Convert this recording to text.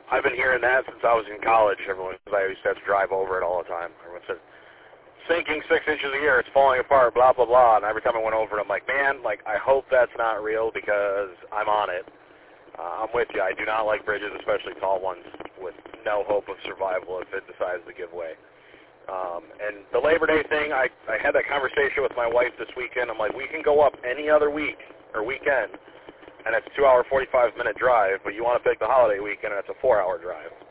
I've been hearing that since I was in college. Everyone, because I used to have to drive over it all the time. Everyone said, sinking 6 inches a year, it's falling apart, blah, blah, blah. And every time I went over it, I'm like, man, like, I hope that's not real because I'm on it. I'm with you. I do not like bridges, especially tall ones, with no hope of survival if it decides to give way. And the Labor Day thing, I had that conversation with my wife this weekend. I'm like, we can go up any other week or weekend, and it's a 2-hour, 45-minute drive, but you want to pick the holiday weekend, and it's a 4-hour drive.